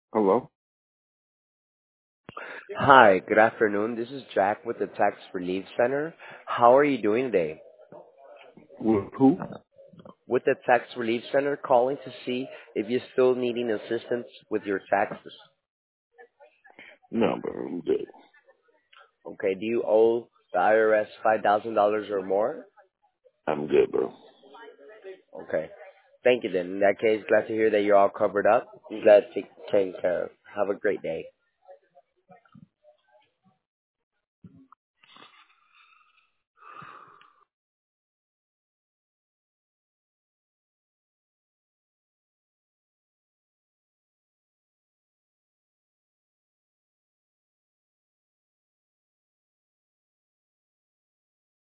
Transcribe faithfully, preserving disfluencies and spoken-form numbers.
Hello? Hi, good afternoon. This is Jack with the Tax Relief Center. How are you doing today? With who? With the Tax Relief Center, calling to see if you're still needing assistance with your taxes. No, bro. I'm good. Okay, do you owe the I R S five thousand dollars or more? I'm good, bro. Okay. Thank you then. In that case, glad to hear that you're all covered up. I'm glad to take care of. Have a great day.